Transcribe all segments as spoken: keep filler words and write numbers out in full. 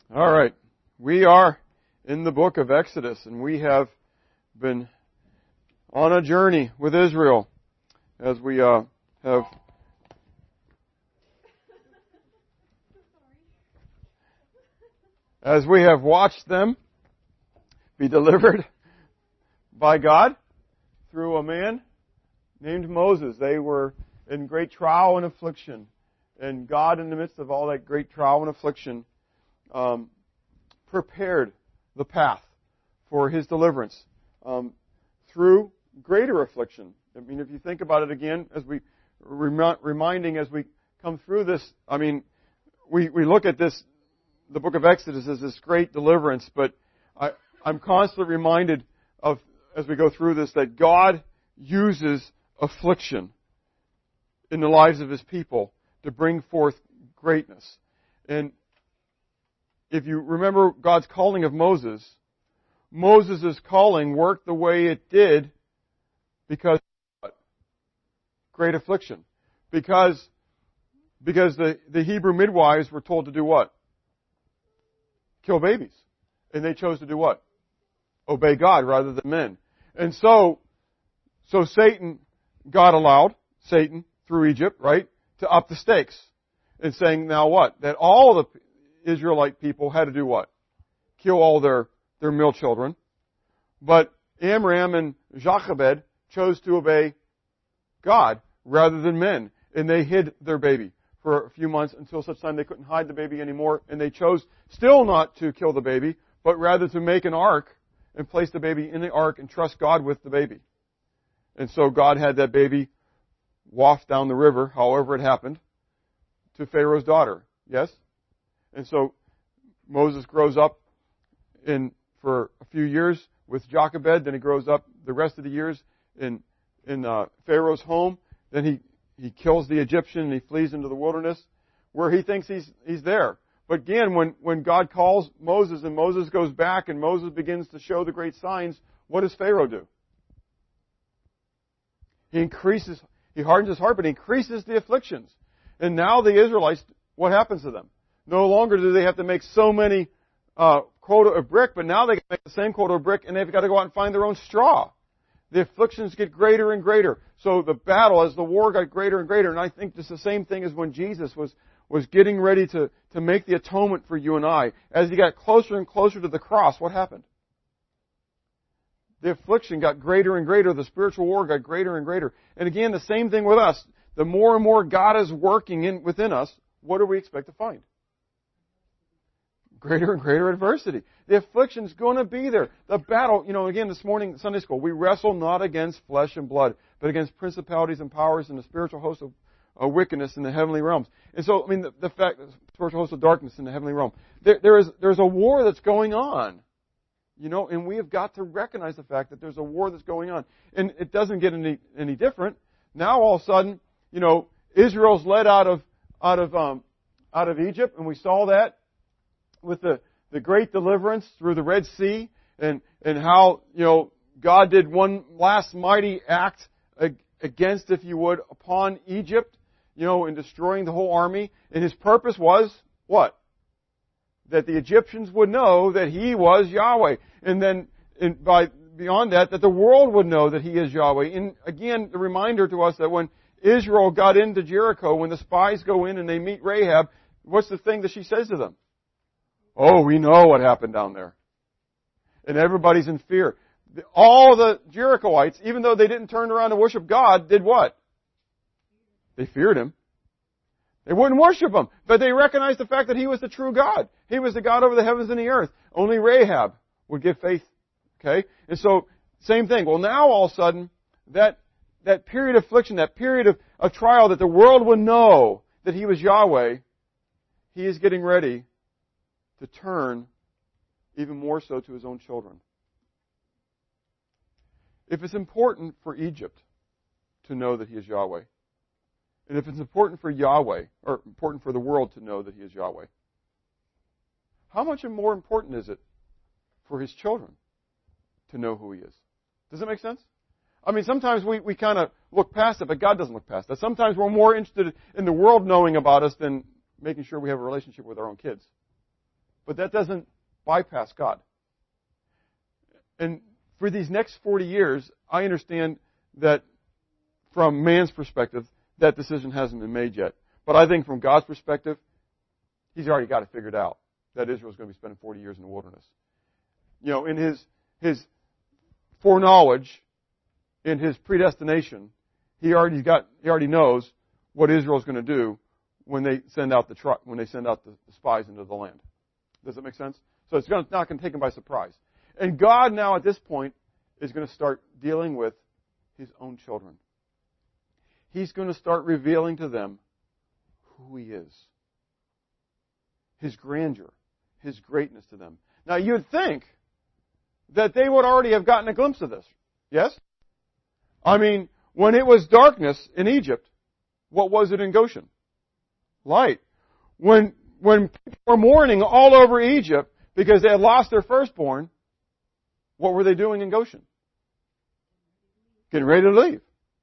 All right. We are in the book of Exodus, and we have been on a journey with Israel as we uh, have as we have watched them be delivered by God through a man named Moses. They were in great trial and affliction, and God, in the midst of all that great trial and affliction, Um, prepared the path for His deliverance um, through greater affliction. I mean, if you think about it again, as we remi- reminding as we come through this, I mean, we, we look at this, the book of Exodus as this great deliverance, but I, I'm constantly reminded of, as we go through this, that God uses affliction in the lives of His people to bring forth greatness. And if you remember God's calling of Moses, Moses' calling worked the way it did because of great affliction. Because, because the, the Hebrew midwives were told to do what? Kill babies. And they chose to do what? Obey God rather than men. And so, so Satan, God allowed Satan through Egypt, right, to up the stakes. And saying, now what? That all the Israelite people had to do what? Kill all their, their male children. But Amram and Jochebed chose to obey God rather than men. And they hid their baby for a few months until such time they couldn't hide the baby anymore. And they chose still not to kill the baby, but rather to make an ark and place the baby in the ark and trust God with the baby. And so God had that baby waft down the river, however it happened, to Pharaoh's daughter. Yes? And so Moses grows up in for a few years with Jochebed. Then he grows up the rest of the years in in uh, Pharaoh's home. Then he, he kills the Egyptian and he flees into the wilderness where he thinks he's he's there. But again, when, when God calls Moses and Moses goes back and Moses begins to show the great signs, what does Pharaoh do? He increases, he hardens his heart, but he increases the afflictions. And now the Israelites, what happens to them? No longer do they have to make so many uh, quota of brick, but now they can make the same quota of brick, and they've got to go out and find their own straw. The afflictions get greater and greater. So the battle, as the war got greater and greater, and I think it's the same thing as when Jesus was, was getting ready to, to make the atonement for you and I. As He got closer and closer to the cross, what happened? The affliction got greater and greater. The spiritual war got greater and greater. And again, the same thing with us. The more and more God is working in within us, what do we expect to find? Greater and greater adversity. The affliction's going to be there. The battle, you know, again, this morning, Sunday school, we wrestle not against flesh and blood, but against principalities and powers and the spiritual host of uh, wickedness in the heavenly realms. And so, I mean, the, the fact, the spiritual host of darkness in the heavenly realm. There, there is, there's a war that's going on. You know, and we have got to recognize the fact that there's a war that's going on. And it doesn't get any, any different. Now, all of a sudden, you know, Israel's led out of, out of, um, out of Egypt, and we saw that with the, the great deliverance through the Red Sea, and, and how, you know, God did one last mighty act against, if you would, upon Egypt, you know, in destroying the whole army. And His purpose was what? That the Egyptians would know that He was Yahweh. And then, and by beyond that, that the world would know that He is Yahweh. And again, the reminder to us that when Israel got into Jericho, when the spies go in and they meet Rahab, what's the thing that she says to them? Oh, we know what happened down there. And everybody's in fear. All the Jerichoites, even though they didn't turn around to worship God, did what? They feared Him. They wouldn't worship Him, but they recognized the fact that He was the true God. He was the God over the heavens and the earth. Only Rahab would give faith. Okay? And so, same thing. Well, now all of a sudden, that, that period of affliction, that period of, of trial that the world would know that He was Yahweh, He is getting ready to turn even more so to His own children. If it's important for Egypt to know that He is Yahweh, and if it's important for Yahweh, or important for the world to know that He is Yahweh, how much more important is it for His children to know who He is? Does that make sense? I mean, sometimes we, we kind of look past it, but God doesn't look past that. Sometimes we're more interested in the world knowing about us than making sure we have a relationship with our own kids. But that doesn't bypass God. And for these next forty years, I understand that from man's perspective, that decision hasn't been made yet. But I think from God's perspective, He's already got it figured out that Israel's going to be spending forty years in the wilderness. You know, in His His foreknowledge, in His predestination, He already got He already knows what Israel's going to do when they send out the tr- when they send out the, the spies into the land. Does that make sense? So it's not going to take them by surprise. And God now at this point is going to start dealing with His own children. He's going to start revealing to them who He is. His grandeur, His greatness to them. Now you'd think that they would already have gotten a glimpse of this. Yes? I mean, when it was darkness in Egypt, what was it in Goshen? Light. When, when people were mourning all over Egypt because they had lost their firstborn, what were they doing in Goshen? Getting ready to leave.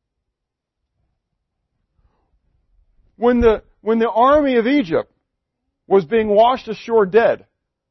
When the, when the army of Egypt was being washed ashore dead,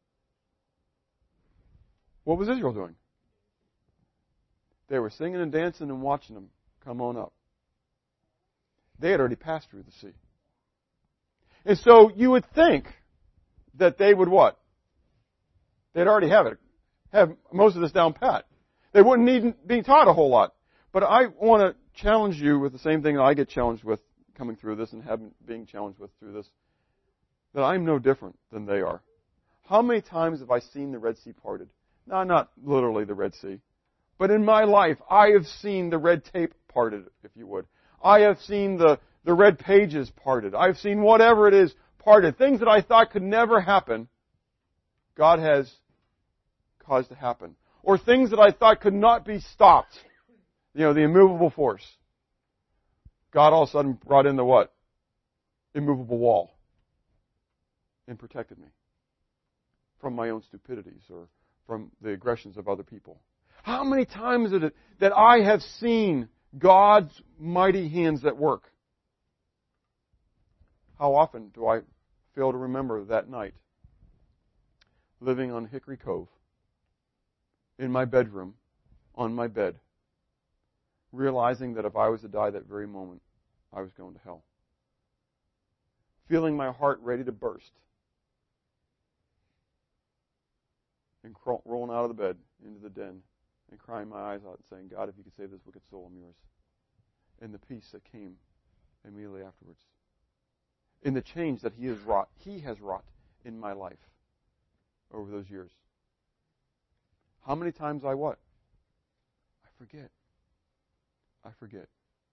what was Israel doing? They were singing and dancing and watching them come on up. They had already passed through the sea. And so you would think that they would what? They'd already have it, have most of this down pat. They wouldn't need being taught a whole lot. But I want to challenge you with the same thing that I get challenged with coming through this and have being challenged with through this, that I'm no different than they are. How many times have I seen the Red Sea parted? No, not literally the Red Sea. But in my life, I have seen the red tape parted, if you would. I have seen the, the red pages parted. I've seen whatever it is parted. Things that I thought could never happen, God has caused to happen. Or things that I thought could not be stopped. You know, the immovable force. God all of a sudden brought in the what? Immovable wall. And protected me from my own stupidities or from the aggressions of other people. How many times is it that I have seen God's mighty hands at work? How often do I fail to remember that night, living on Hickory Cove, in my bedroom, on my bed, realizing that if I was to die that very moment, I was going to hell. Feeling my heart ready to burst. And crawl, rolling out of the bed into the den and crying my eyes out and saying, God, if you could save this wicked soul, I'm yours. And the peace that came immediately afterwards. In the change that He has wrought, He has wrought in my life over those years. How many times I what? I forget. I forget.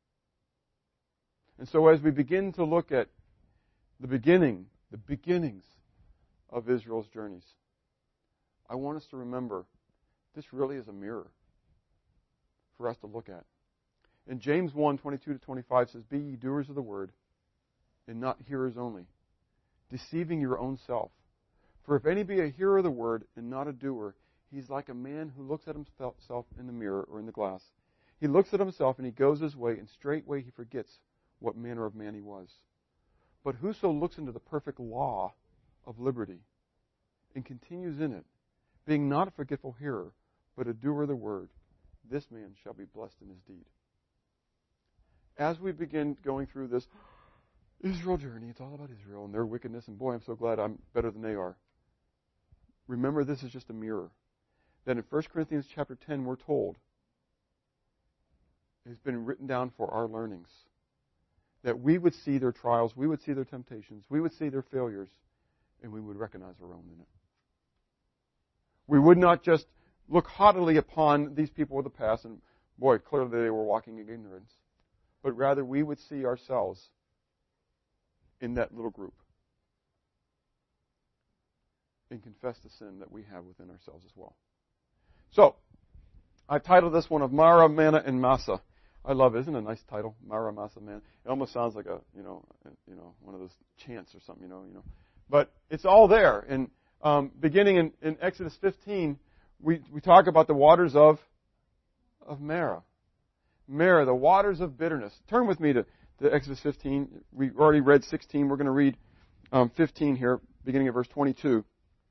And so as we begin to look at the beginning, the beginnings of Israel's journeys, I want us to remember this really is a mirror for us to look at. And James one, twenty-two to twenty-five says, Be ye doers of the word, and not hearers only, deceiving your own self. For if any be a hearer of the word, and not a doer, he is like a man who looks at himself in the mirror or in the glass. He looks at himself, and he goes his way, and straightway he forgets what manner of man he was. But whoso looks into the perfect law of liberty, and continues in it, being not a forgetful hearer, but a doer of the word, this man shall be blessed in his deed. As we begin going through this Israel journey, it's all about Israel and their wickedness, and boy, I'm so glad I'm better than they are. Remember, this is just a mirror. That in First Corinthians chapter ten, we're told, it's been written down for our learnings, that we would see their trials, we would see their temptations, we would see their failures, and we would recognize our own in it. We would not just look haughtily upon these people of the past, and boy, clearly they were walking in ignorance, but rather we would see ourselves in that little group and confess the sin that we have within ourselves as well. So, I titled this one of Mara, Manna, and Massa. I love it. Isn't it a nice title? Mara, Massa, Manna. It almost sounds like a, you know, you know, one of those chants or something, you know, you know. But it's all there. And um, beginning in, in Exodus fifteen, we, we talk about the waters of, of Mara. Mara, the waters of bitterness. Turn with me to, to Exodus fifteen. We already read sixteen. We're going to read um, fifteen here, beginning of verse twenty-two.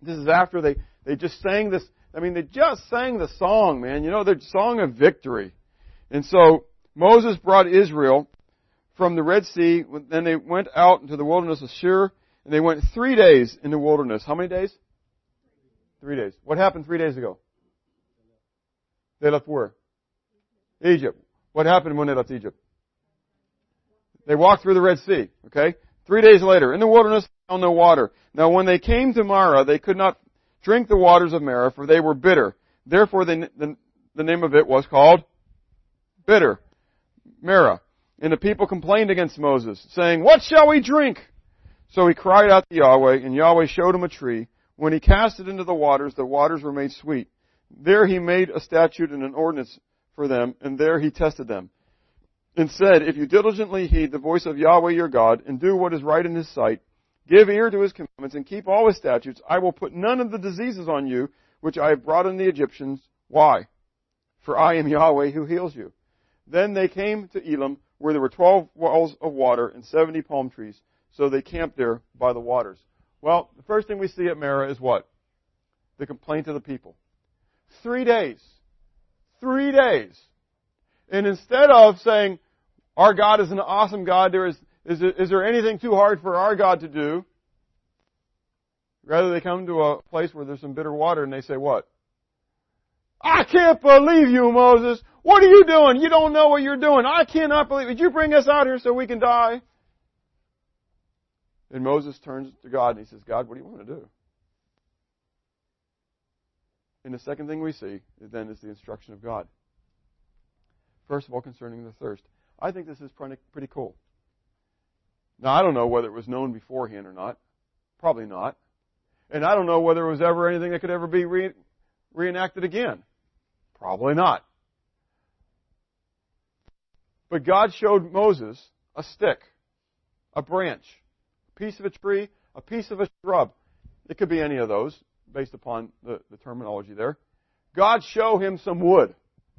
This is after they, they just sang this, I mean, they just sang the song, man. You know, the song of victory. And so, Moses brought Israel from the Red Sea, then they went out into the wilderness of Shur, and they went three days in the wilderness. How many days? Three days. What happened three days ago? They left where? Egypt. What happened when they left Egypt? They walked through the Red Sea, okay? Three days later, in the wilderness, they found no water. Now when they came to Marah, they could not drink the waters of Marah, for they were bitter. Therefore, they, the, the name of it was called bitter. Marah. And the people complained against Moses, saying, "What shall we drink?" So he cried out to Yahweh, and Yahweh showed him a tree. When he cast it into the waters, the waters were made sweet. There he made a statute and an ordinance for them, and there he tested them, and said, "If you diligently heed the voice of Yahweh your God, and do what is right in his sight, give ear to his commandments, and keep all his statutes, I will put none of the diseases on you, which I have brought on the Egyptians. Why? For I am Yahweh who heals you." Then they came to Elim, where there were twelve wells of water and seventy palm trees. So they camped there by the waters. Well, the first thing we see at Marah is what? The complaint of the people. Three days. Three days. And instead of saying, our God is an awesome God, there is, is, is there anything too hard for our God to do? Rather, they come to a place where there's some bitter water and they say what? "I can't believe you, Moses. What are you doing? You don't know what you're doing. I cannot believe it. Did you bring us out here so we can die?" And Moses turns to God and he says, "God, what do you want to do?" And the second thing we see then is the instruction of God. First of all, concerning the thirst. I think this is pretty, pretty cool. Now, I don't know whether it was known beforehand or not. Probably not. And I don't know whether it was ever anything that could ever be re- reenacted again. Probably not. But God showed Moses a stick, a branch, a piece of a tree, a piece of a shrub. It could be any of those, based upon the, the terminology there. God showed him some wood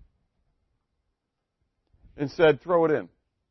and said, "Throw it in."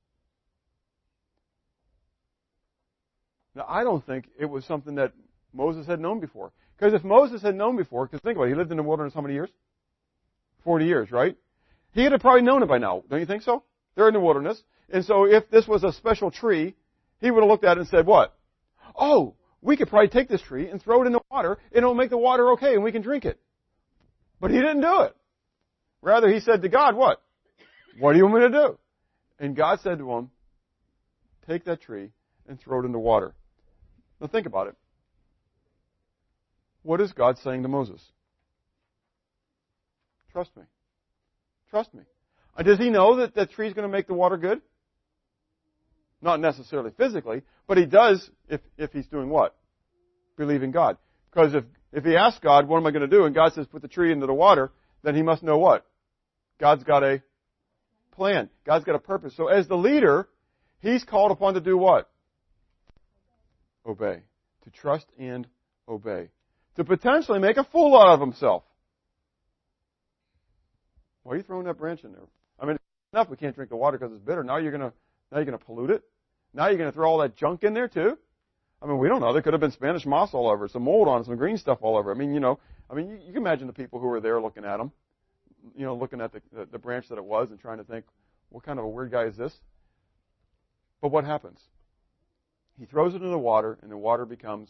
Now, I don't think it was something that Moses had known before. Because if Moses had known before, because think about it, he lived in the wilderness how many years? Forty years, right? He would have probably known it by now. Don't you think so? They're in the wilderness. And so if this was a special tree, he would have looked at it and said, what? "Oh, we could probably take this tree and throw it in the water, and it'll make the water okay, and we can drink it." But he didn't do it. Rather, he said to God, what? "What do you want me to do?" And God said to him, "Take that tree and throw it in the water." Now think about it. What is God saying to Moses? Trust me. Trust me. Uh, does he know that that tree is going to make the water good? Not necessarily physically, but he does if, if he's doing what? Believe in God. Because if, if he asks God, "What am I going to do?" and God says, "Put the tree into the water," then he must know what? God's got a plan. God's got a purpose. So as the leader, he's called upon to do what? Obey. To trust and obey. To potentially make a fool out of himself. Why are you throwing that branch in there? I mean, enough we can't drink the water because it's bitter. Now you're going to now you're going to pollute it. Now you're going to throw all that junk in there too. I mean, we don't know. There could have been Spanish moss all over, some mold on it, some green stuff all over. I mean, you know, I mean, you, you can imagine the people who were there looking at him, you know, looking at the, the the branch that it was and trying to think, what kind of a weird guy is this? But what happens? He throws it in the water, and the water becomes.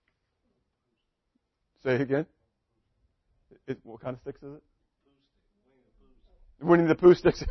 Say it again. It, what kind of sticks is it? Winnie the Pooh sticks.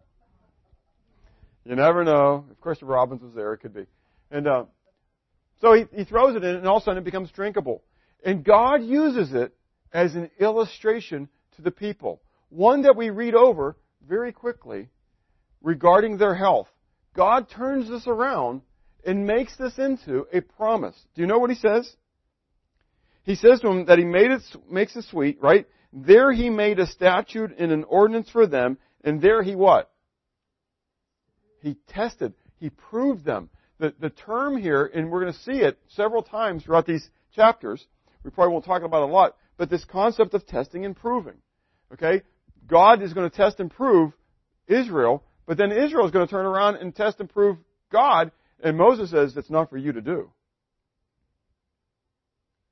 You never know. If Christopher Robbins was there, it could be. And uh, so he, he throws it in, and all of a sudden it becomes drinkable. And God uses it as an illustration to the people. One that we read over very quickly regarding their health. God turns this around and makes this into a promise. Do you know what he says? He says to them that he made it, makes it sweet, right? There he made a statute and an ordinance for them, and there he what? He tested. He proved them. The, the term here, and we're going to see it several times throughout these chapters, we probably won't talk about it a lot, but this concept of testing and proving. Okay? God is going to test and prove Israel, but then Israel is going to turn around and test and prove God, and Moses says it's not for you to do.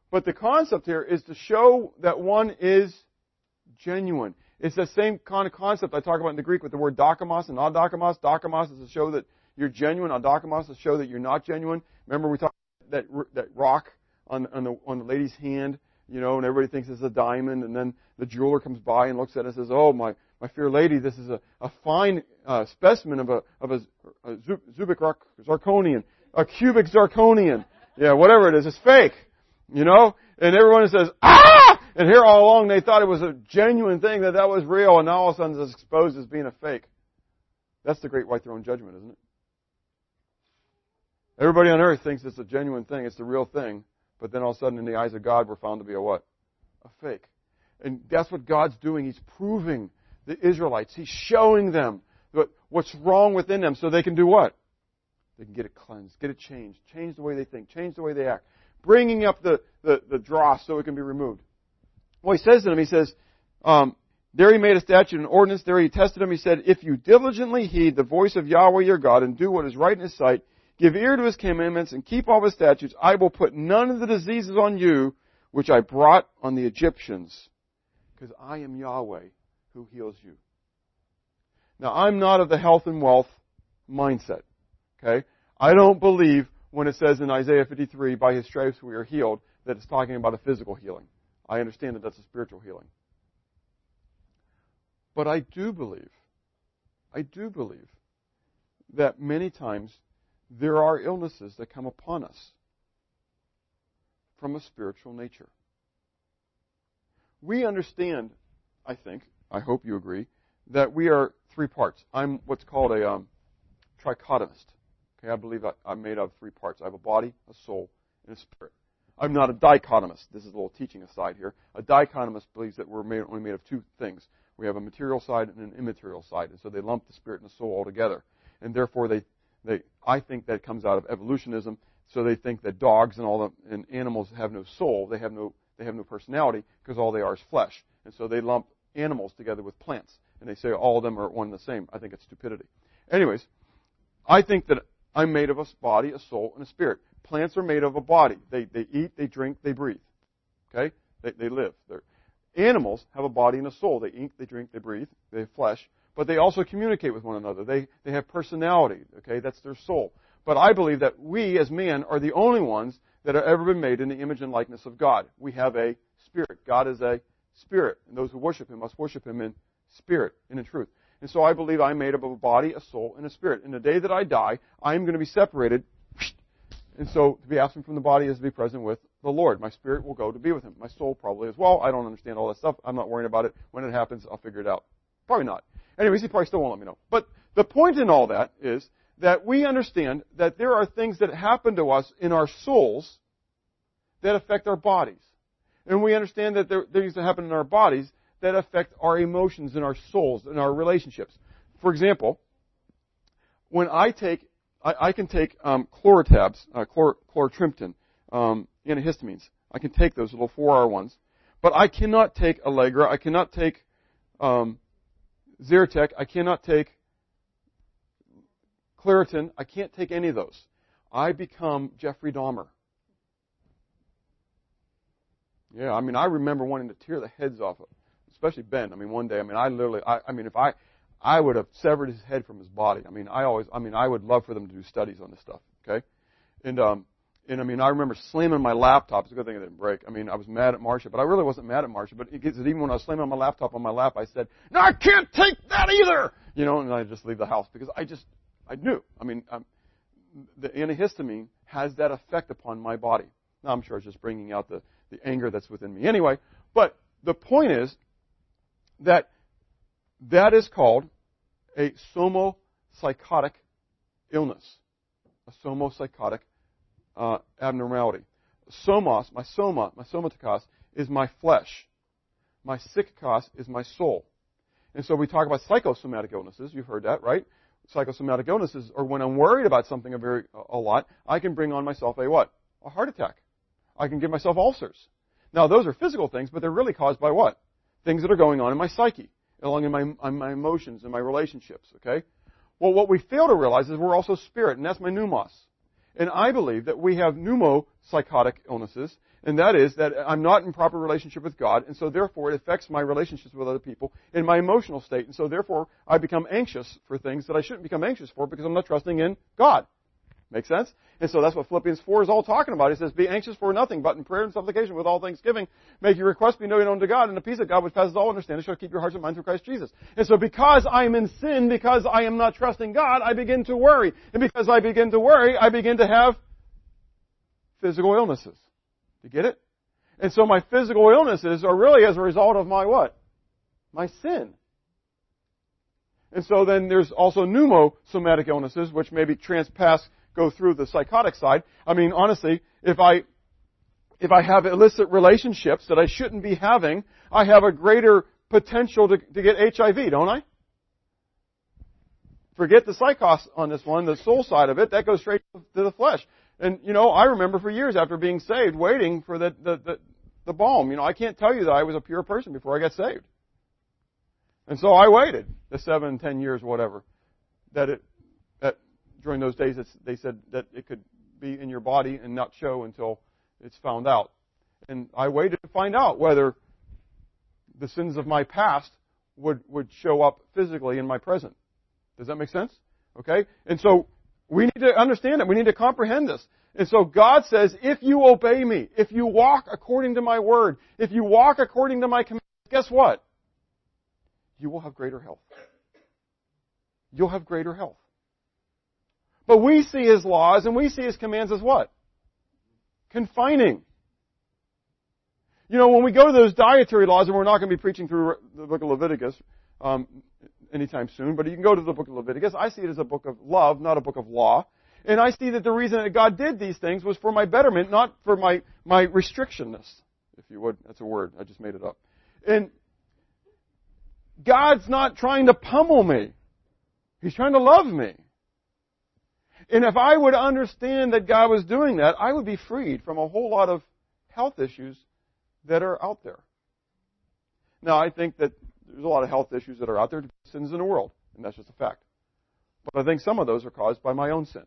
But the concept here is to show that one is genuine. It's the same kind of concept I talk about in the Greek with the word dokimos and adokimos. Dokimos is to show that you're genuine. Adokimos is to show that you're not genuine. Remember we talked about that, that rock on, on, the, on the lady's hand, you know, and everybody thinks it's a diamond, and then the jeweler comes by and looks at it and says, oh, my, my fair lady, this is a, a fine uh, specimen of a, of a, a Zubik zirconian, a cubic zirconian. Yeah, whatever it is, it's fake, you know? And everyone says, ah! And here all along they thought it was a genuine thing, that that was real, and now all of a sudden it's exposed as being a fake. That's the great white throne judgment, isn't it? Everybody on earth thinks it's a genuine thing, it's the real thing, but then all of a sudden in the eyes of God we're found to be a what? A fake. And that's what God's doing. He's proving the Israelites. He's showing them what's wrong within them so they can do what? They can get it cleansed, get it changed, change the way they think, change the way they act, bringing up the, the, the dross so it can be removed. Well, he says to them, he says, um, there he made a statute and ordinance, there he tested them, he said, if you diligently heed the voice of Yahweh your God and do what is right in his sight, give ear to his commandments and keep all his statutes, I will put none of the diseases on you which I brought on the Egyptians, because I am Yahweh who heals you. Now, I'm not of the health and wealth mindset. Okay? I don't believe when it says in Isaiah fifty-three, by his stripes we are healed, that it's talking about a physical healing. I understand that that's a spiritual healing. But I do believe, I do believe that many times there are illnesses that come upon us from a spiritual nature. We understand, I think, I hope you agree, that we are three parts. I'm what's called a um, trichotomist. Okay, I believe I, I'm made of three parts. I have a body, a soul, and a spirit. I'm not a dichotomist. This is a little teaching aside here. A dichotomist believes that we're made, only made of two things. We have a material side and an immaterial side. And so they lump the spirit and the soul all together. And therefore, they, they, I think that comes out of evolutionism. So they think that dogs and all the and animals have no soul. They have no, they have no personality because all they are is flesh. And so they lump animals together with plants. And they say all of them are one and the same. I think it's stupidity. Anyways, I think that I'm made of a body, a soul, and a spirit. Plants are made of a body. They they eat, they drink, they breathe. Okay? They they live. They're, animals have a body and a soul. They eat, they drink, they breathe. They have flesh. But they also communicate with one another. They they have personality. Okay? That's their soul. But I believe that we as man are the only ones that have ever been made in the image and likeness of God. We have a spirit. God is a spirit. And those who worship him must worship him in spirit and in truth. And so I believe I'm made up of a body, a soul, and a spirit. And the day that I die, I'm going to be separated. And so to be absent from the body is to be present with the Lord. My spirit will go to be with him. My soul probably as well. I don't understand all that stuff. I'm not worrying about it. When it happens, I'll figure it out. Probably not. Anyways, he probably still won't let me know. But the point in all that is that we understand that there are things that happen to us in our souls that affect our bodies. And we understand that there are things that happen in our bodies that affect our emotions and our souls and our relationships. For example, when I take, I, I can take um, chlorotabs, uh, chlor, chlorotrimtin, um, antihistamines. I can take those little four-hour ones, but I cannot take Allegra. I cannot take um, Zyrtec. I cannot take Claritin. I can't take any of those. I become Jeffrey Dahmer. Yeah, I mean, I remember wanting to tear the heads off of, especially Ben. I mean, one day, I mean, I literally, I, I mean, if I, I would have severed his head from his body. I mean, I always, I mean, I would love for them to do studies on this stuff, okay? And, um, and I mean, I remember slamming my laptop. It's a good thing it didn't break. I mean, I was mad at Marcia, but I really wasn't mad at Marcia. But it gets, even when I was slamming my laptop on my lap, I said, no, I can't take that either! You know, and I just leave the house because I just, I knew. I mean, um, the antihistamine has that effect upon my body. Now, I'm sure it's just bringing out the, the anger that's within me. Anyway, but the point is that that is called a somopsychotic illness, a somopsychotic uh, abnormality. Somos, my soma, my somatikos is my flesh. My psychikos is my soul. And so we talk about psychosomatic illnesses. You've heard that, right? Psychosomatic illnesses, or when I'm worried about something a very a lot, I can bring on myself a what? A heart attack. I can give myself ulcers. Now, those are physical things, but they're really caused by what? Things that are going on in my psyche, along in my, in my emotions and my relationships, okay? Well, what we fail to realize is we're also spirit, and that's my pneumos. And I believe that we have pneumopsychotic illnesses, and that is that I'm not in proper relationship with God, and so therefore it affects my relationships with other people and my emotional state, and so therefore I become anxious for things that I shouldn't become anxious for because I'm not trusting in God. Make sense? And so that's what Philippians four is all talking about. It says, be anxious for nothing, but in prayer and supplication with all thanksgiving, make your requests be known unto God, and the peace of God which passes all understanding shall keep your hearts and minds through Christ Jesus. And so because I am in sin, because I am not trusting God, I begin to worry. And because I begin to worry, I begin to have physical illnesses. You get it? And so my physical illnesses are really as a result of my what? My sin. And so then there's also pneumosomatic illnesses, which maybe transpass, go through the psychotic side. I mean, honestly, if I, if I have illicit relationships that I shouldn't be having, I have a greater potential to, to get H I V, don't I? Forget the psychos on this one, the soul side of it, that goes straight to the flesh. And, you know, I remember for years after being saved, waiting for the, the, the, the balm. You know, I can't tell you that I was a pure person before I got saved. And so I waited the seven, ten years, whatever, that it, that during those days it's, they said that it could be in your body and not show until it's found out. And I waited to find out whether the sins of my past would, would show up physically in my present. Does that make sense? Okay? And so we need to understand it. We need to comprehend this. And so God says, if you obey me, if you walk according to my word, if you walk according to my commands, guess what? You will have greater health. You'll have greater health. But we see His laws and we see His commands as what? Confining. You know, when we go to those dietary laws, and we're not going to be preaching through the book of Leviticus um, anytime soon, but you can go to the book of Leviticus. I see it as a book of love, not a book of law. And I see that the reason that God did these things was for my betterment, not for my, my restrictionness, if you would. That's a word. I just made it up. And God's not trying to pummel me. He's trying to love me. And if I would understand that God was doing that, I would be freed from a whole lot of health issues that are out there. Now, I think that there's a lot of health issues that are out there, sins in the world, and that's just a fact. But I think some of those are caused by my own sin.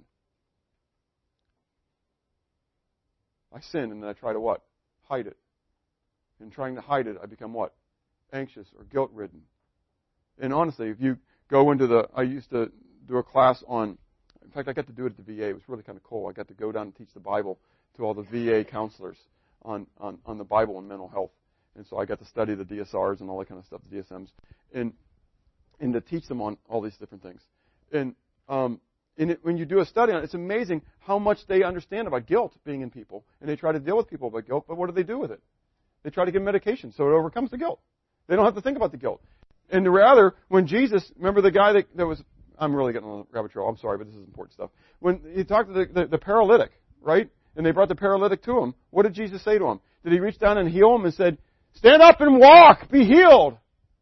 I sin and then I try to what? Hide it. In trying to hide it, I become what? Anxious or guilt-ridden. And honestly, if you go into the, I used to do a class on, in fact, I got to do it at the V A. It was really kind of cool. I got to go down and teach the Bible to all the V A counselors on, on, on the Bible and mental health. And so I got to study the D S Rs and all that kind of stuff, the D S Ms, and and to teach them on all these different things. And um, and it, when you do a study on it, it's amazing how much they understand about guilt being in people. And they try to deal with people about guilt, but what do they do with it? They try to give medication so it overcomes the guilt. They don't have to think about the guilt. And rather, when Jesus, remember the guy that, that was, I'm really getting on the rabbit trail, I'm sorry, but this is important stuff. When he talked to the, the, the paralytic, right? And they brought the paralytic to him. What did Jesus say to him? Did He reach down and heal him and said, stand up and walk, be healed?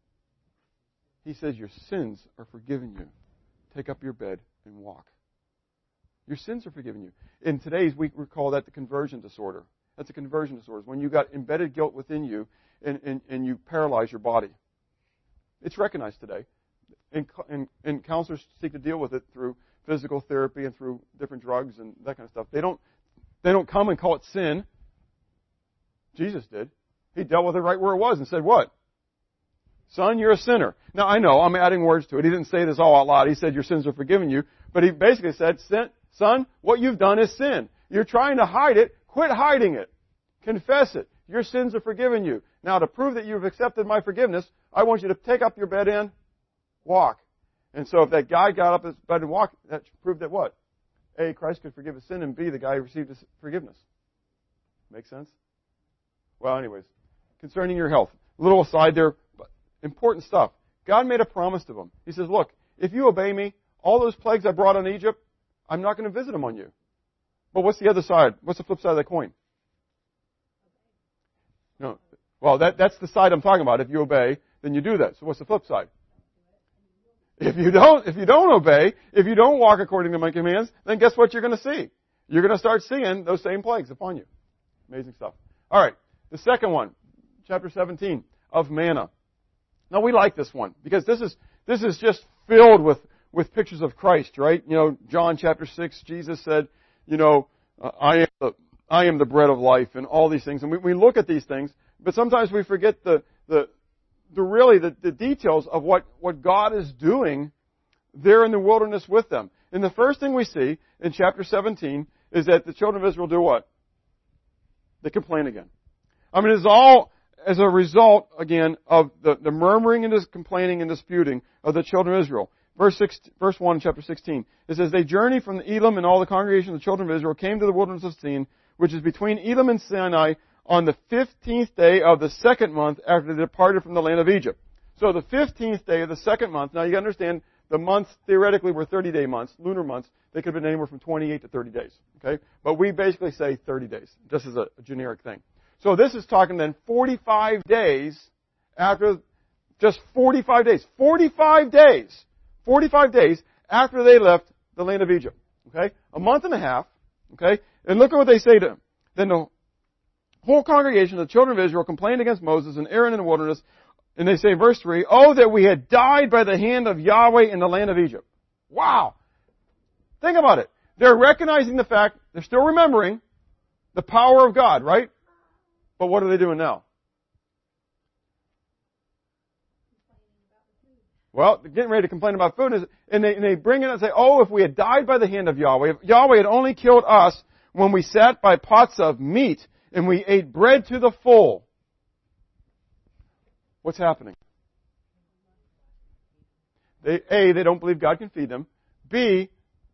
He says, your sins are forgiven you. Take up your bed and walk. Your sins are forgiven you. In today's week, we call that the conversion disorder. That's a conversion disorder. It's when you've got embedded guilt within you and, and, and you paralyze your body. It's recognized today. And, and, and counselors seek to deal with it through physical therapy and through different drugs and that kind of stuff. They don't, they don't come and call it sin. Jesus did. He dealt with it right where it was and said, what? Son, you're a sinner. Now, I know, I'm adding words to it. He didn't say this all out loud. He said, your sins are forgiven you. But he basically said, son, what you've done is sin. You're trying to hide it. Quit hiding it. Confess it. Your sins are forgiven you. Now, to prove that you've accepted my forgiveness, I want you to take up your bed and walk. And so if that guy got up his bed and walked, that proved that what? A, Christ could forgive his sin, and B, the guy received his forgiveness. Make sense? Well, anyways, concerning your health. A little aside there, but important stuff. God made a promise to them. He says, look, if you obey me, all those plagues I brought on Egypt, I'm not going to visit them on you. But what's the other side? What's the flip side of the coin? No. Well, that, that's the side I'm talking about. If you obey, then you do that. So what's the flip side? If you don't, if you don't obey, if you don't walk according to my commands, then guess what you're going to see? You're going to start seeing those same plagues upon you. Amazing stuff. All right. The second one, chapter seventeen of manna. Now we like this one because this is, this is just filled with, with pictures of Christ, right? You know, John chapter six, Jesus said, you know, uh, I am the, I am the bread of life and all these things. And we, we look at these things, but sometimes we forget the, the, the really the, the details of what, what God is doing there in the wilderness with them. And the first thing we see in chapter seventeen is that the children of Israel do what? They complain again. I mean, it's all as a result, again, of the, the murmuring and complaining and disputing of the children of Israel. Verse six, verse one in chapter sixteen. It says, they journeyed from Elam, and all the congregation of the children of Israel came to the wilderness of Sin, which is between Elam and Sinai, on the fifteenth day of the second month after they departed from the land of Egypt. So the fifteenth day of the second month. Now you understand, the months theoretically were thirty-day months, lunar months. They could have been anywhere from twenty-eight to thirty days. Okay? But we basically say thirty days, just as a, a generic thing. So this is talking then forty-five days after, just forty-five days. forty-five days. forty-five days after they left the land of Egypt. Okay? A month and a half. Okay? And look at what they say to him. Then the whole congregation of the children of Israel complained against Moses and Aaron in the wilderness. And they say, verse three, oh, that we had died by the hand of Yahweh in the land of Egypt. Wow. Think about it. They're recognizing the fact, they're still remembering the power of God, right? But what are they doing now? Well, they're getting ready to complain about food, and they, and they bring it and say, oh, if we had died by the hand of Yahweh, if Yahweh had only killed us when we sat by pots of meat, and we ate bread to the full. What's happening? They, A, they don't believe God can feed them. B,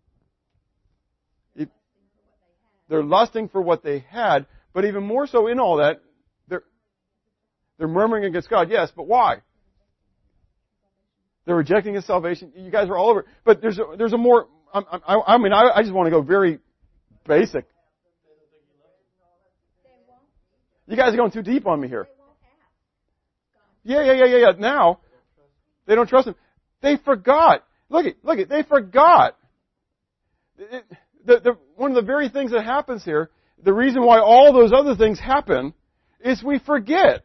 they're lusting for what they had. But even more so in all that, they're, they're murmuring against God. Yes, but why? They're rejecting His salvation. You guys are all over. But there's a, there's a more, I, I, I mean, I, I just want to go very basic. You guys are going too deep on me here. Yeah, yeah, yeah, yeah, yeah. Now, they don't trust Him. They forgot. Look at, look at, they forgot. It, the, the, one of the very things that happens here, the reason why all those other things happen, is we forget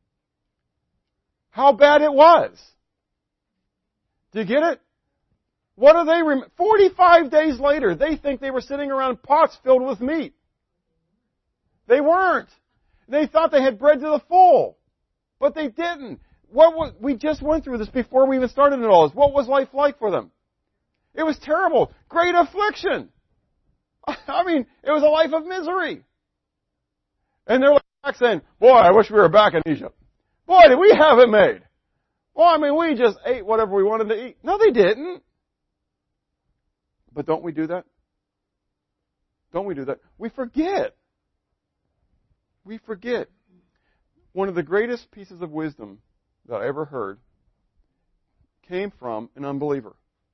how bad it was. Do you get it? What are they, rem- forty-five days later, they think they were sitting around pots filled with meat. They weren't. They thought they had bread to the full. But they didn't. What was, we just went through this before we even started it all. What was life like for them? It was terrible. Great affliction. I mean, it was a life of misery. And they're like saying, boy, I wish we were back in Egypt. Boy, did we have it made. Well, I mean, we just ate whatever we wanted to eat. No, they didn't. But don't we do that? Don't we do that? We forget. We forget. One of the greatest pieces of wisdom that I ever heard came from an unbeliever.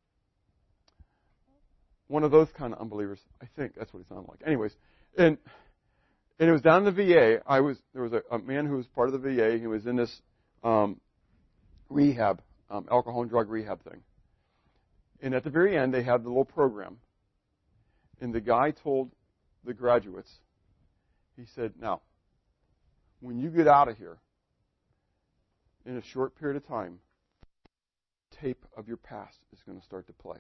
One of those kind of unbelievers. I think that's what he sounded like. Anyways, and and it was down in the V A. I was there was a, a man who was part of the V A. He was in this um, rehab, um, alcohol and drug rehab thing. And at the very end, they had the little program. And the guy told the graduates, he said, now, when you get out of here, in a short period of time, tape of your past is going to start to play.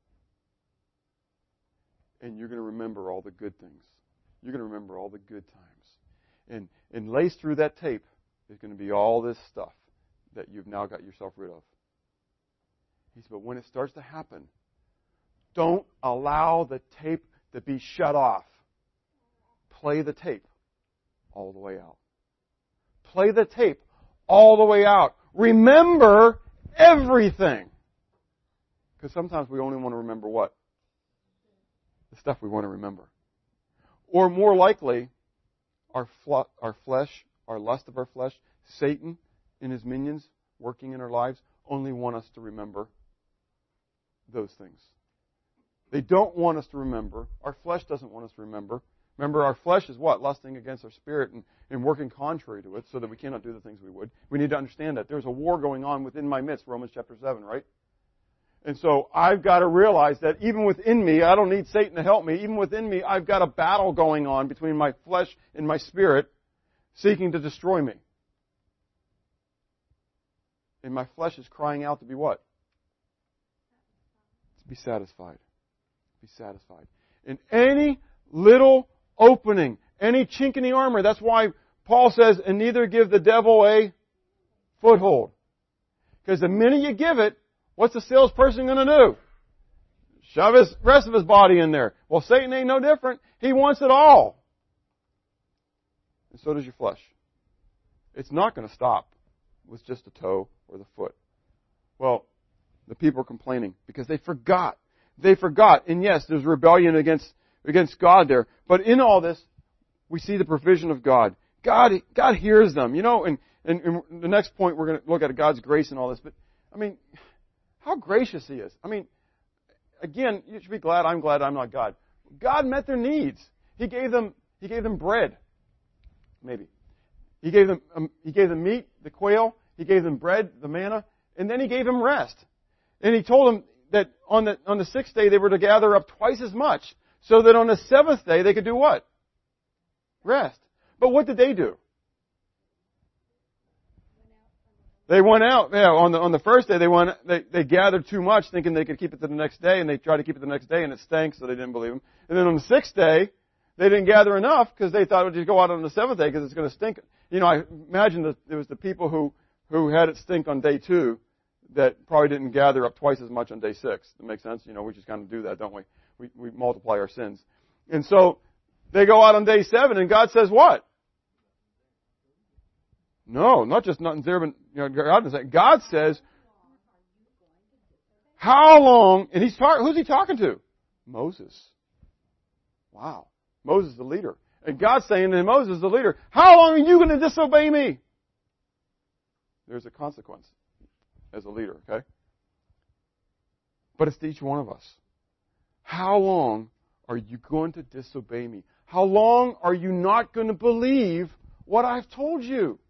And you're going to remember all the good things. You're going to remember all the good times. And, and laced through that tape is going to be all this stuff that you've now got yourself rid of. He said, but when it starts to happen, don't allow the tape to be shut off. Play the tape all the way out. Play the tape all the way out. Remember everything. Because sometimes we only want to remember what? The stuff we want to remember. Or more likely, our, fl- our flesh, our lust of our flesh, Satan and his minions working in our lives only want us to remember those things. They don't want us to remember. Our flesh doesn't want us to remember. Remember, our flesh is what? Lusting against our spirit and, and working contrary to it so that we cannot do the things we would. We need to understand that. There's a war going on within my midst, Romans chapter seven, right? And so I've got to realize that even within me, I don't need Satan to help me. Even within me, I've got a battle going on between my flesh and my spirit seeking to destroy me. And my flesh is crying out to be what? To be satisfied. Be satisfied. And any little opening, any chink in the armor. That's why Paul says, and neither give the devil a foothold. Because the minute you give it, what's the salesperson going to do? Shove his rest of his body in there. Well, Satan ain't no different. He wants it all. And so does your flesh. It's not going to stop with just the toe or the foot. Well, the people are complaining because they forgot. They forgot. And yes, there's rebellion against, against God there. But in all this, we see the provision of God. God, God hears them. You know, and, and, and the next point we're going to look at God's grace and all this. But, I mean, how gracious He is. I mean, again, you should be glad I'm glad I'm not God. God met their needs. He gave them, He gave them bread. Maybe. He gave them, um, He gave them meat, the quail. He gave them bread, the manna. And then He gave them rest. And He told them that on the, on the sixth day they were to gather up twice as much. So that on the seventh day they could do what? Rest. But what did they do? They went out. Yeah, on the on the first day they went. They they gathered too much, thinking they could keep it to the next day, and they tried to keep it the next day, and it stank, so they didn't believe Him. And then on the sixth day, they didn't gather enough because they thought it would just go out on the seventh day because it's going to stink. You know, I imagine that it was the people who who had it stink on day two that probably didn't gather up twice as much on day six. That makes sense. You know, we just kind of do that, don't we? We we multiply our sins, and so they go out on day seven, and God says what? No, not just nothing's there, but you know, God doesn't say. God says, "How long?" And He's talking. Who's He talking to? Moses. Wow, Moses the leader, and God's saying to Moses the leader, "How long are you going to disobey me?" There's a consequence as a leader, okay? But it's to each one of us. How long are you going to disobey me? How long are you not going to believe what I've told you?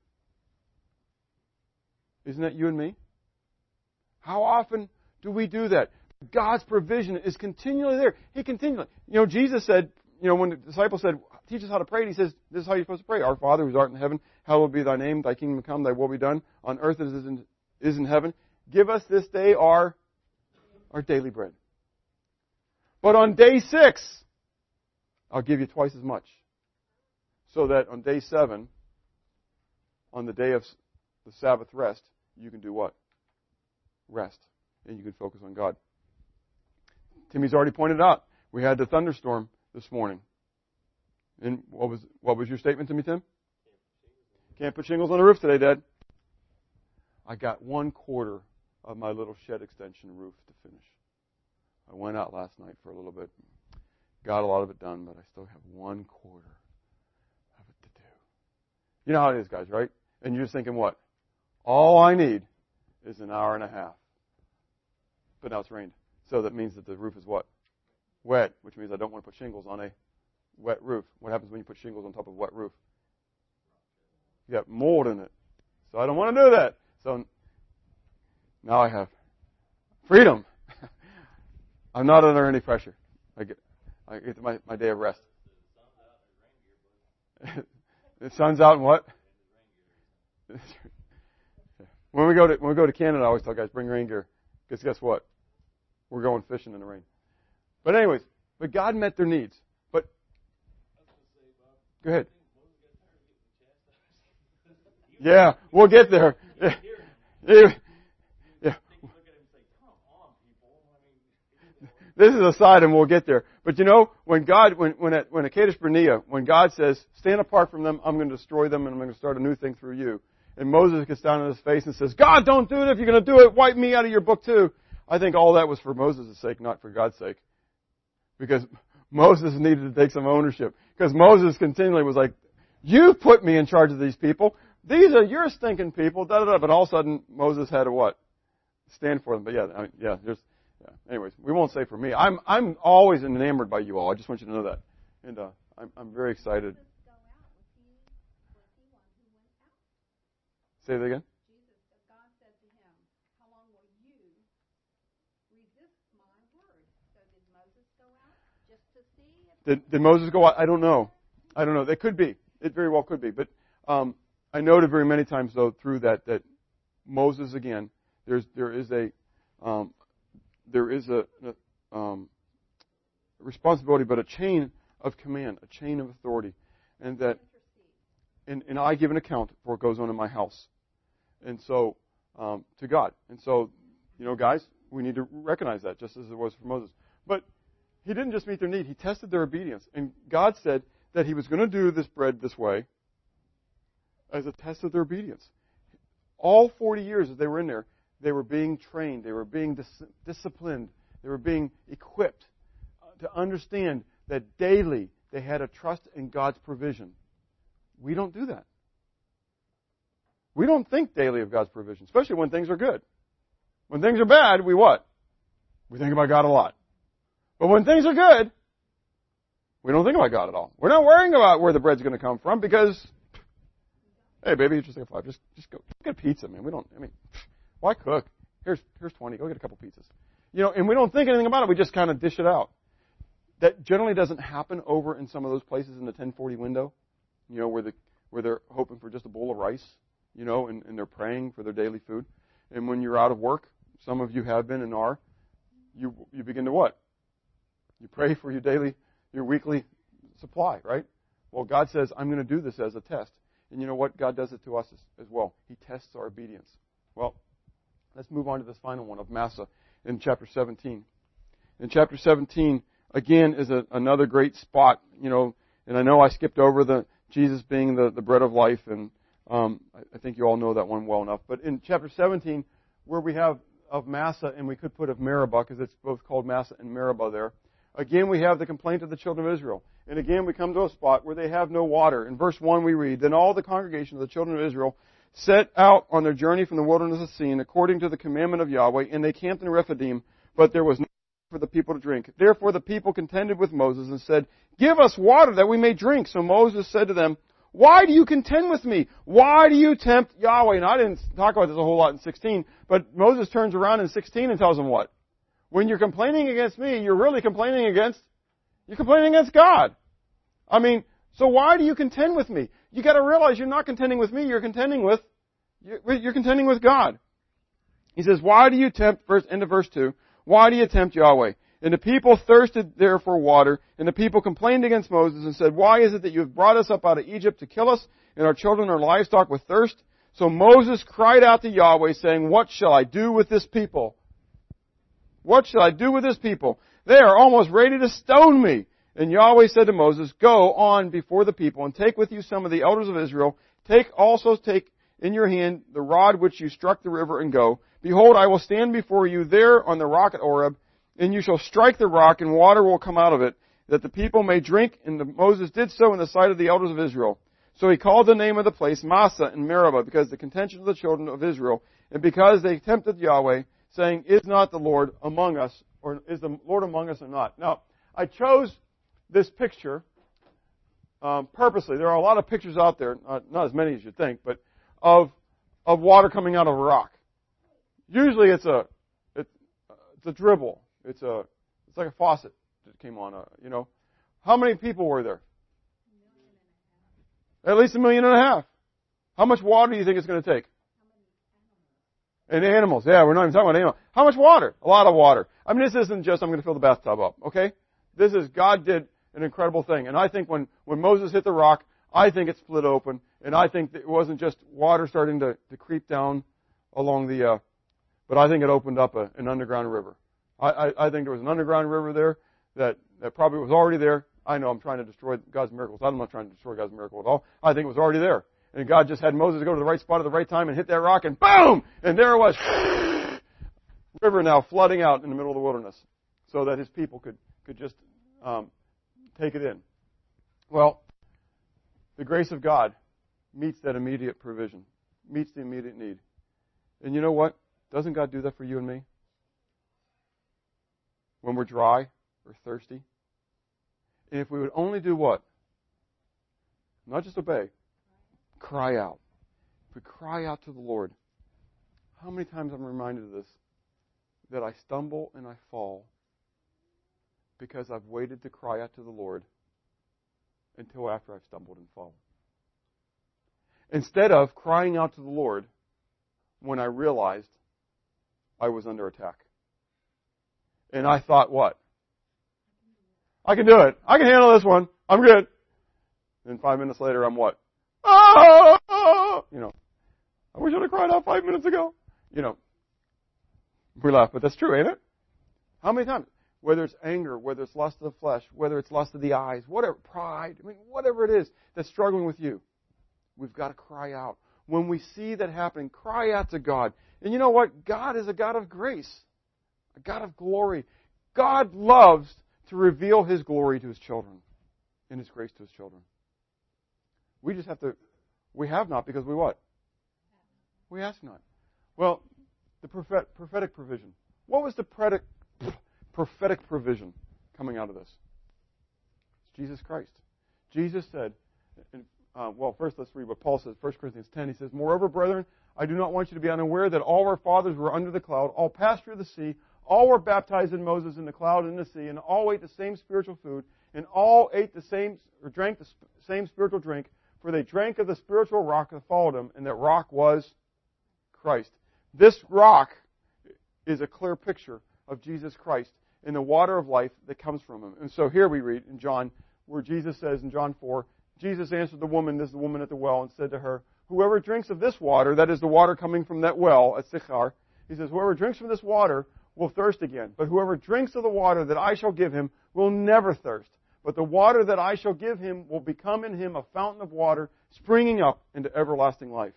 Isn't that you and me? How often do we do that? God's provision is continually there. He continually, you know, Jesus said, you know, when the disciples said, teach us how to pray, He says, this is how you're supposed to pray. Our Father who art in heaven, hallowed be Thy name, Thy kingdom come, Thy will be done on earth as it is in, is in heaven. Give us this day our, our daily bread. But on day six, I'll give you twice as much. So that on day seven, on the day of the Sabbath rest, you can do what? Rest. And you can focus on God. Timmy's already pointed out, we had the thunderstorm this morning. And what was what was your statement to me, Tim? Can't put shingles on the roof today, Dad. I got one quarter of my little shed extension roof to finish. I went out last night for a little bit. Got a lot of it done, but I still have one quarter of it to do. You know how it is, guys, right? And you're just thinking, what? All I need is an hour and a half. But now it's rained. So that means that the roof is what? Wet, which means I don't want to put shingles on a wet roof. What happens when you put shingles on top of a wet roof? You got mold in it. So I don't want to do that. So now I have freedom. I'm not under any pressure. I get, I get my, my day of rest. The sun's out and what? When we go to when we go to Canada, I always tell guys, bring rain gear. Because guess what? We're going fishing in the rain. But anyways, but God met their needs. But go ahead. Yeah, we'll get there. Yeah. Yeah. Yeah. This is a side, and we'll get there. But you know, when God, when when at when at Kadesh Barnea, when God says, "Stand apart from them, I'm going to destroy them, and I'm going to start a new thing through you," and Moses gets down on his face and says, "God, don't do it. If you're going to do it, wipe me out of your book too." I think all that was for Moses' sake, not for God's sake, because Moses needed to take some ownership. Because Moses continually was like, "You put me in charge of these people. These are your stinking people." Da da da. But all of a sudden, Moses had to what? Stand for them. But yeah, I mean, yeah. There's. Yeah. Anyways, we won't say for me. I'm I'm always enamored by you all. I just want you to know that, and uh, I'm I'm very excited. Say that again. Jesus, God said to him, "How long will you resist my word?" So did Moses go out just to see? If did Did Moses go out? I don't know. I don't know. It could be. It very well could be. But um, I noted very many times though through that that Moses again. There's there is a um, There is a, a um, responsibility, but a chain of command, a chain of authority, and that, and, and I give an account for what goes on in my house, and so um, to God, and so you know, guys, we need to recognize that, just as it was for Moses. But he didn't just meet their need; he tested their obedience, and God said that He was going to do this bread this way as a test of their obedience. All forty years that they were in there, they were being trained, they were being dis- disciplined, they were being equipped to understand that daily they had to trust in God's provision. We don't do that. We don't think daily of God's provision, especially when things are good. When things are bad, we what? We think about God a lot. But when things are good, we don't think about God at all. We're not worrying about where the bread's going to come from because, hey, baby, you just take a five. Just, just go get a pizza, man. We don't, I mean, why cook? Here's, here's twenty. Go get a couple pizzas. You know, and we don't think anything about it. We just kind of dish it out. That generally doesn't happen over in some of those places in the ten forty window, you know, where the where they're hoping for just a bowl of rice, you know, and, and they're praying for their daily food. And when you're out of work, some of you have been and are, you you begin to what? You pray for your daily, your weekly supply, right? Well, God says, I'm going to do this as a test. And you know what? God does it to us as, as well. He tests our obedience. Well, let's move on to this final one of Massa in chapter seventeen. In chapter seventeen, again, is a, another great spot, you know, and I know I skipped over the Jesus being the, the bread of life, and um, I, I think you all know that one well enough. But in chapter seventeen, where we have of Massa, and we could put of Meribah, because it's both called Massa and Meribah there, again we have the complaint of the children of Israel. And again we come to a spot where they have no water. In verse one we read, Then all the congregation of the children of Israel set out on their journey from the wilderness of Sin, according to the commandment of Yahweh, and they camped in Rephidim, but there was no for the people to drink. Therefore the people contended with Moses and said, Give us water that we may drink. So Moses said to them, Why do you contend with me? Why do you tempt Yahweh? And I didn't talk about this a whole lot in sixteen, but Moses turns around in sixteen and tells them what? When you're complaining against me, you're really complaining against, you're complaining against God. I mean, so why do you contend with me? You got to realize you're not contending with me, you're contending with, you're contending with God. He says, Why do you tempt, verse, end of verse two, Why do you tempt Yahweh? And the people thirsted there for water, and the people complained against Moses and said, Why is it that you have brought us up out of Egypt to kill us, and our children and our livestock with thirst? So Moses cried out to Yahweh, saying, What shall I do with this people? What shall I do with this people? They are almost ready to stone me. And Yahweh said to Moses, Go on before the people, and take with you some of the elders of Israel. Take also take in your hand the rod which you struck the river, and go. Behold, I will stand before you there on the rock at Oreb, and you shall strike the rock, and water will come out of it, that the people may drink. And the, Moses did so in the sight of the elders of Israel. So he called the name of the place Massa and Meribah, because the contention of the children of Israel, and because they tempted Yahweh, saying, Is not the Lord among us, or is the Lord among us or not? Now, I chose this picture um, purposely. There are a lot of pictures out there, not, not as many as you think, but of of water coming out of a rock. Usually, it's a it's, it's a dribble. It's a it's like a faucet that came on. Uh, you know, how many people were there? At least a million and a half. How much water do you think it's going to take? And animals. Yeah, we're not even talking about animals. How much water? A lot of water. I mean, this isn't just I'm going to fill the bathtub up. Okay, this is God did an incredible thing. And I think when when Moses hit the rock, I think it split open, and I think that it wasn't just water starting to, to creep down along the, uh, but I think it opened up a, an underground river. I, I, I think there was an underground river there that, that probably was already there. I know I'm trying to destroy God's miracles. I'm not trying to destroy God's miracle at all. I think it was already there. And God just had Moses go to the right spot at the right time and hit that rock, and boom! And there it was. River now flooding out in the middle of the wilderness so that his people could, could just um, take it in. Well, the grace of God meets that immediate provision, meets the immediate need. And you know what? Doesn't God do that for you and me? When we're dry or thirsty? And if we would only do what? Not just obey. Cry out. If we cry out to the Lord, how many times I'm reminded of this? That I stumble and I fall because I've waited to cry out to the Lord until after I've stumbled and fallen. Instead of crying out to the Lord when I realized I was under attack. And I thought what? I can do it. I can handle this one. I'm good. And five minutes later, I'm what? Oh, you know, I wish I'd have cried out five minutes ago. You know, we laugh, but that's true, ain't it? How many times? Whether it's anger, whether it's lust of the flesh, whether it's lust of the eyes, whatever, pride, I mean, whatever it is that's struggling with you, we've got to cry out. When we see that happening, cry out to God. And you know what? God is a God of grace, a God of glory. God loves to reveal His glory to His children and His grace to His children. We just have to, we have not because we what? We ask not. Well, the prophet, prophetic provision. What was the prophetic, prophetic provision coming out of this? It's Jesus Christ. Jesus said, uh, well, first let's read what Paul says, First Corinthians ten. He says, "Moreover, brethren, I do not want you to be unaware that all our fathers were under the cloud, all passed through the sea, all were baptized in Moses in the cloud and in the sea, and all ate the same spiritual food, and all ate the same, or drank the same spiritual drink, for they drank of the spiritual rock that followed them, and that rock was Christ." This rock is a clear picture of Jesus Christ and the water of life that comes from Him. And so here we read in John, where Jesus says in John four, Jesus answered the woman, this is the woman at the well, and said to her, "Whoever drinks of this water," that is the water coming from that well at Sichar, He says, "Whoever drinks from this water will thirst again. But whoever drinks of the water that I shall give him will never thirst. But the water that I shall give him will become in him a fountain of water springing up into everlasting life."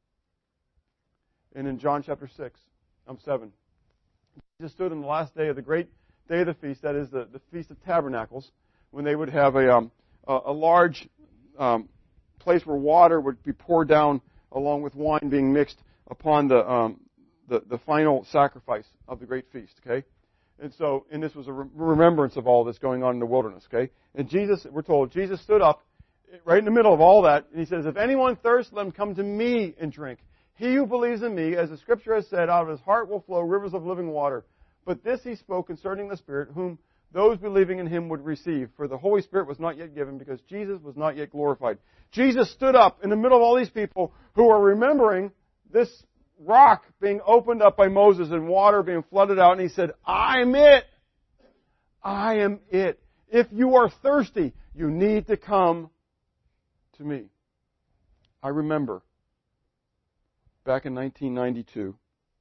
And in John chapter six, um, seven, Jesus stood on the last day of the great day of the feast, that is the, the Feast of Tabernacles, when they would have a, um, a, a large um, place where water would be poured down along with wine being mixed upon the, um, the, the final sacrifice of the great feast, okay? And so, and this was a remembrance of all this going on in the wilderness, okay? And Jesus, we're told, Jesus stood up right in the middle of all that, and He says, "If anyone thirsts, let him come to me and drink. He who believes in me, as the Scripture has said, out of his heart will flow rivers of living water." But this He spoke concerning the Spirit, whom those believing in Him would receive. For the Holy Spirit was not yet given, because Jesus was not yet glorified. Jesus stood up in the middle of all these people who are remembering this rock being opened up by Moses and water being flooded out, and He said, "I'm it. I am it. If you are thirsty, you need to come to me." I remember back in nineteen ninety-two,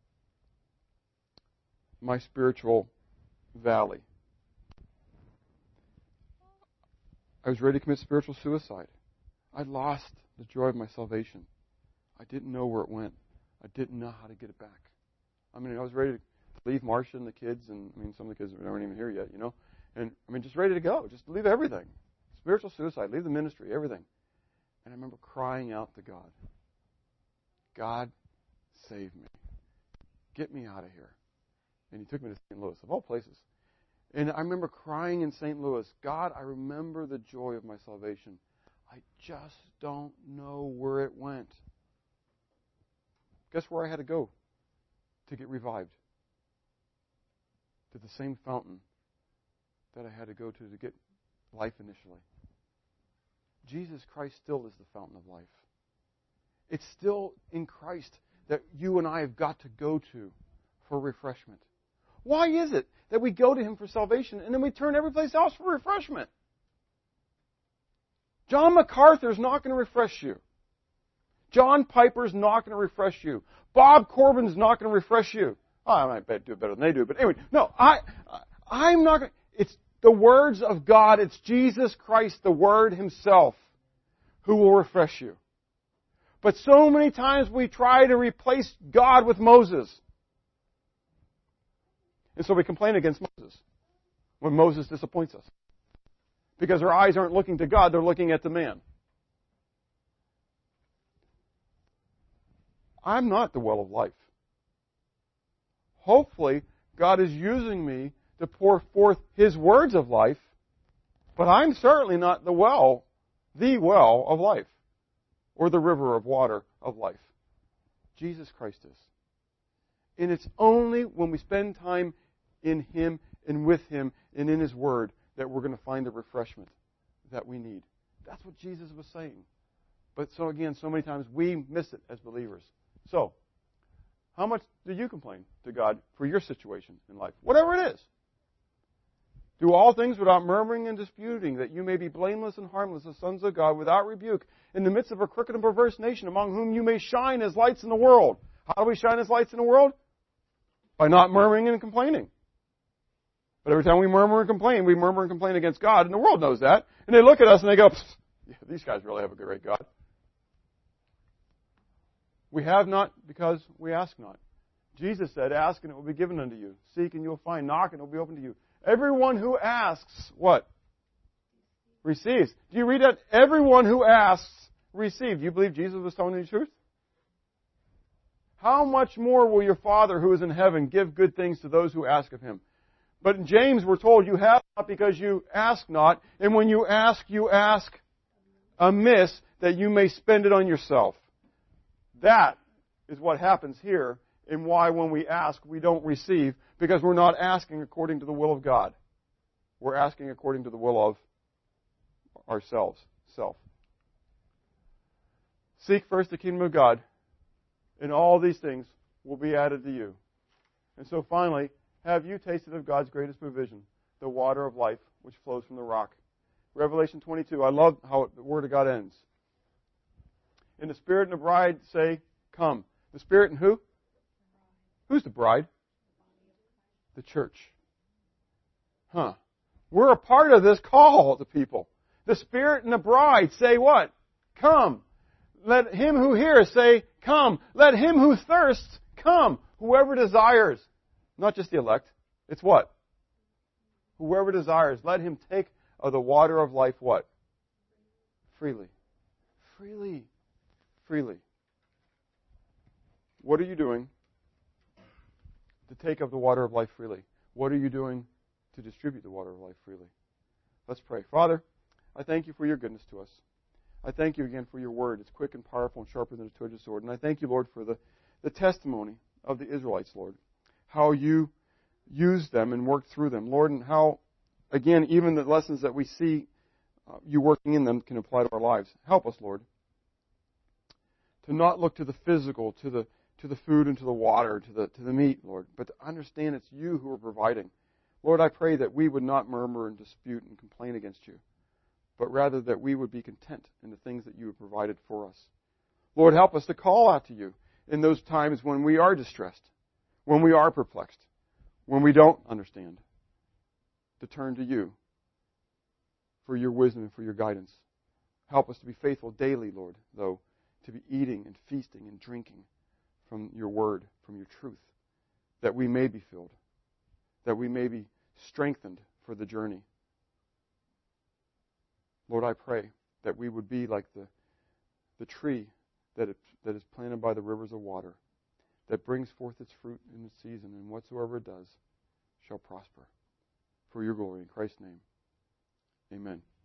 my spiritual valley. I was ready to commit spiritual suicide. I lost the joy of my salvation. I didn't know where it went. I didn't know how to get it back. I mean, I was ready to leave Marcia and the kids, and I mean, some of the kids aren't even here yet, you know. And I mean, just ready to go, just leave everything. Spiritual suicide, leave the ministry, everything. And I remember crying out to God, "God, save me. Get me out of here." And He took me to Saint Louis, of all places. And I remember crying in Saint Louis, "God, I remember the joy of my salvation. I just don't know where it went." Guess where I had to go to get revived? To the same fountain that I had to go to to get life initially. Jesus Christ still is the fountain of life. It's still in Christ that you and I have got to go to for refreshment. Why is it that we go to Him for salvation and then we turn every place else for refreshment? John MacArthur's not going to refresh you. John Piper's not going to refresh you. Bob Corbin's not going to refresh you. Oh, I might bet do it better than they do, but anyway, no, I, I'm not going to. It's the words of God. It's Jesus Christ, the Word Himself, who will refresh you. But so many times we try to replace God with Moses. And so we complain against Moses when Moses disappoints us. Because our eyes aren't looking to God, they're looking at the man. I'm not the well of life. Hopefully, God is using me to pour forth His words of life, but I'm certainly not the well, the well of life, or the river of water of life. Jesus Christ is. And it's only when we spend time in Him and with Him and in His Word that we're going to find the refreshment that we need. That's what Jesus was saying. But so again, so many times we miss it as believers. So, how much do you complain to God for your situation in life? Whatever it is. Do all things without murmuring and disputing, that you may be blameless and harmless, the sons of God, without rebuke, in the midst of a crooked and perverse nation, among whom you may shine as lights in the world. How do we shine as lights in the world? By not murmuring and complaining. But every time we murmur and complain, we murmur and complain against God, and the world knows that. And they look at us and they go, yeah, these guys really have a great God. We have not because we ask not. Jesus said, ask and it will be given unto you. Seek and you will find. Knock and it will be opened to you. Everyone who asks, what? Receives. Do you read that? Everyone who asks, receives. Do you believe Jesus was telling you the truth? How much more will your Father who is in heaven give good things to those who ask of Him? But in James we're told you have not because you ask not. And when you ask, you ask amiss that you may spend it on yourself. That is what happens here, and why when we ask, we don't receive, because we're not asking according to the will of God. We're asking according to the will of ourselves, self. Seek first the kingdom of God, and all these things will be added to you. And so finally, have you tasted of God's greatest provision, the water of life which flows from the rock? Revelation twenty-two, I love how the Word of God ends. And the Spirit and the bride say, come. The Spirit and who? Who's the bride? The church. Huh. We're a part of this call to people. The Spirit and the bride say what? Come. Let him who hears say, come. Let him who thirsts come. Whoever desires. Not just the elect. It's what? Whoever desires. Let him take of the water of life what? Freely. Freely. Freely. What are you doing to take of the water of life freely? What are you doing to distribute the water of life freely? Let's pray. Father, I thank you for your goodness to us. I thank you again for your word. It's quick and powerful and sharper than a two-edged sword. And I thank you, Lord, for the, the testimony of the Israelites, Lord. How you used them and worked through them, Lord, and how, again, even the lessons that we see uh, you working in them can apply to our lives. Help us, Lord, to not look to the physical, to the to the food and to the water, to the to the meat, Lord, but to understand it's you who are providing. Lord, I pray that we would not murmur and dispute and complain against you, but rather that we would be content in the things that you have provided for us. Lord, help us to call out to you in those times when we are distressed, when we are perplexed, when we don't understand, to turn to you for your wisdom and for your guidance. Help us to be faithful daily, Lord, though, to be eating and feasting and drinking from your word, from your truth, that we may be filled, that we may be strengthened for the journey. Lord, I pray that we would be like the, the tree that, it, that is planted by the rivers of water, that brings forth its fruit in its season, and whatsoever it does shall prosper. For your glory, in Christ's name, amen.